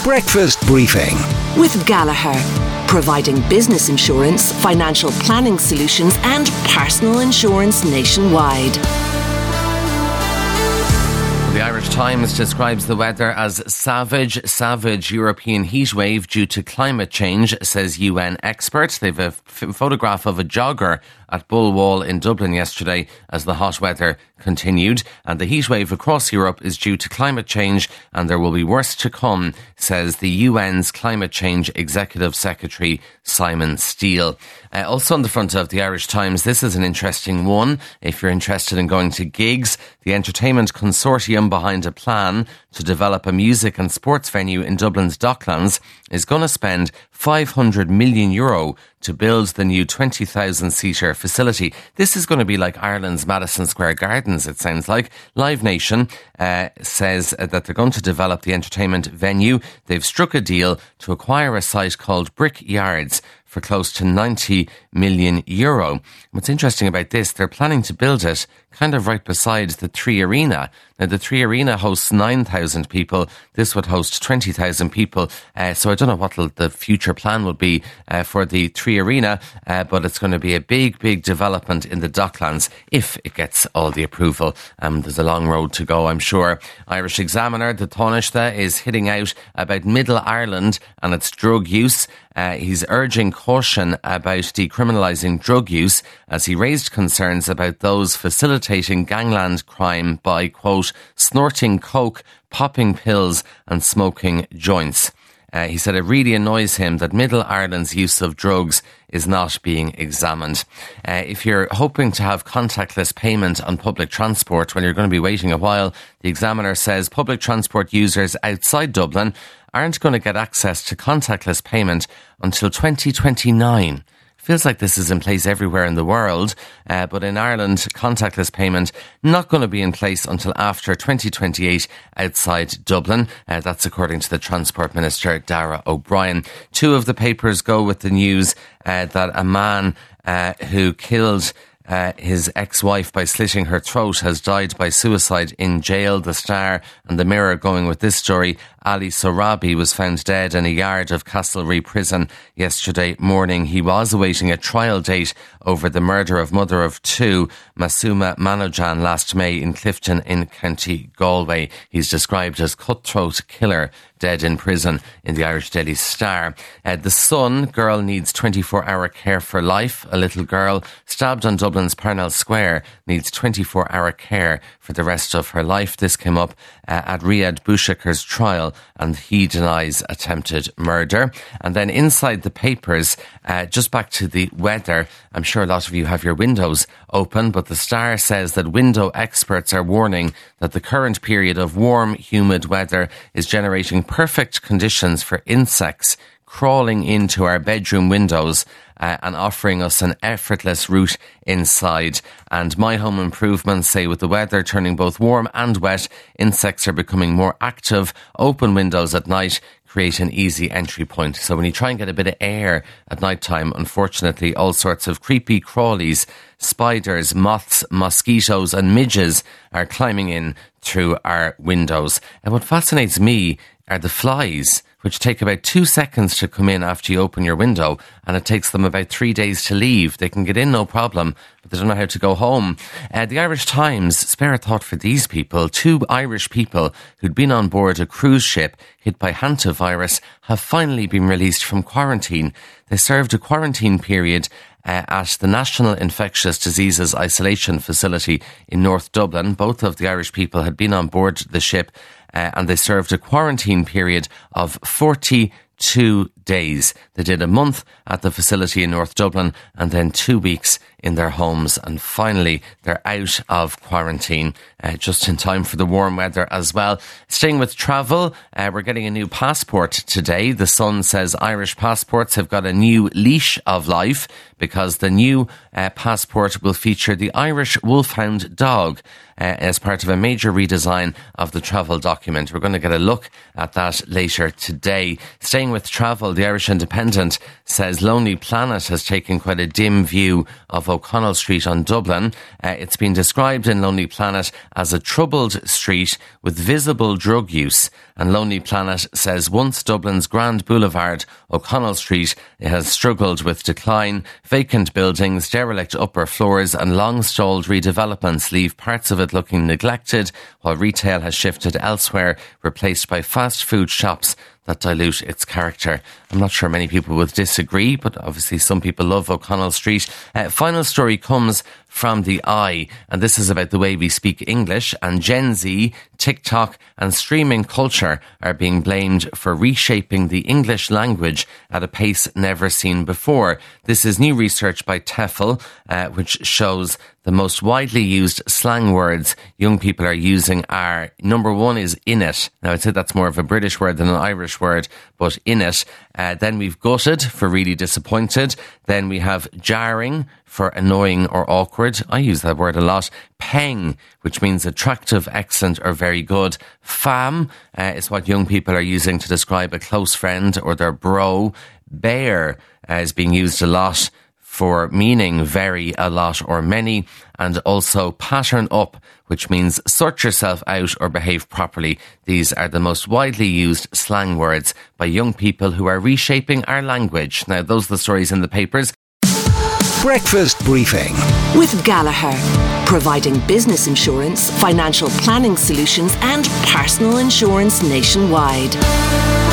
Breakfast Briefing with Gallagher, providing business insurance, financial planning solutions and personal insurance nationwide. The Irish Times describes the weather as savage European heatwave due to climate change, says UN expert. They've a photograph of a jogger at Bullwall in Dublin yesterday as the hot weather continued. And the heatwave across Europe is due to climate change and there will be worse to come, says the UN's Climate Change Executive Secretary Simon Steele. Also on the front of the Irish Times, this is an interesting one. If you're interested in going to gigs, the Entertainment Consortium behind a plan to develop a music and sports venue in Dublin's Docklands is going to spend €500 million to build the new 20,000-seater facility. This is going to be like Ireland's Madison Square Gardens, it sounds like. Live Nation says that they're going to develop the entertainment venue. They've struck a deal to acquire a site called Brick Yards for close to €90 million. What's interesting about this, they're planning to build it kind of right beside the Three Arena. Now, the Three Arena hosts 9,000 people. This would host 20,000 people. So I don't know what the future plan would be for the Three Arena, but it's going to be a big development in the Docklands if it gets all the approval. There's a long road to go, I'm sure. Irish Examiner, the Taoiseach, is hitting out about Middle Ireland and its drug use. He's urging caution about decriminalising drug use as he raised concerns about those facilitating gangland crime by, quote, snorting coke, popping pills and smoking joints. He said it really annoys him that Middle Ireland's use of drugs is not being examined. If you're hoping to have contactless payment on public transport when you're going to be waiting a while, the Examiner says public transport users outside Dublin aren't going to get access to contactless payment until 2029. Feels like this is in place everywhere in the world, but in Ireland, contactless payment not going to be in place until after 2028 outside Dublin. That's according to the Transport Minister, Darragh O'Brien. Two of the papers go with the news that a man who killed his ex-wife by slitting her throat has died by suicide in jail. The Star and the Mirror going with this story. Ali Sorabi was found dead in a yard of Castlereagh Prison yesterday morning. He was awaiting a trial date over the murder of mother of two, Masuma Manojan, last May in Clifton in County Galway. He's described as cutthroat killer, dead in prison in the Irish Daily Star. The Sun, girl needs 24-hour care for life. A little girl stabbed on Dublin's Parnell Square needs 24-hour care for the rest of her life. This came up at Riyad Bouchaker's trial, and he denies attempted murder. And then inside the papers, just back to the weather, I'm sure a lot of you have your windows open, but the Star says that window experts are warning that the current period of warm, humid weather is generating perfect conditions for insects crawling into our bedroom windows and offering us an effortless route inside. And My Home Improvement say with the weather turning both warm and wet, insects are becoming more active. Open windows at night create an easy entry point. So when you try and get a bit of air at night time, unfortunately, all sorts of creepy crawlies, spiders, moths, mosquitoes and midges are climbing in through our windows. And what fascinates me are the flies, which take about 2 seconds to come in after you open your window, and it takes them about 3 days to leave. They can get in, no problem, but they don't know how to go home. The Irish Times, spare a thought for these people. 2 Irish people who'd been on board a cruise ship hit by hantavirus have finally been released from quarantine. They served a quarantine period at the National Infectious Diseases Isolation Facility in North Dublin. Both of the Irish people had been on board the ship and they served a quarantine period of 42 days. They did a month at the facility in North Dublin and then 2 weeks in their homes, and finally they're out of quarantine just in time for the warm weather as well. Staying with travel, we're getting a new passport today. The Sun says Irish passports have got a new leash of life because the new passport will feature the Irish Wolfhound dog as part of a major redesign of the travel document. We're going to get a look at that later today. Staying with travel, the Irish Independent says Lonely Planet has taken quite a dim view of O'Connell Street on Dublin. It's been described in Lonely Planet as a troubled street with visible drug use And Lonely Planet says once Dublin's Grand Boulevard, O'Connell Street, it has struggled with decline. Vacant buildings, derelict upper floors and long-stalled redevelopments leave parts of it looking neglected, while retail has shifted elsewhere, replaced by fast food shops that dilute its character. I'm not sure many people would disagree, but obviously some people love O'Connell Street. Final story comes from the Eye, and this is about the way we speak English, and Gen Z, TikTok and streaming culture are being blamed for reshaping the English language at a pace never seen before. This is new research by TEFL, which shows the most widely used slang words young people are using are, number one is innit. Now I'd say that's more of a British word than an Irish word, but innit. Then we've gutted for really disappointed. Then we have jarring for annoying or awkward. I use that word a lot. Peng, which means attractive, excellent or very good. Fam is what young people are using to describe a close friend or their bro. Bear is being used a lot for meaning very, a lot or many. And also pattern up, which means sort yourself out or behave properly. These are the most widely used slang words by young people who are reshaping our language. Now, those are the stories in the papers. Breakfast Briefing with Gallagher, providing business insurance, financial planning solutions and personal insurance nationwide.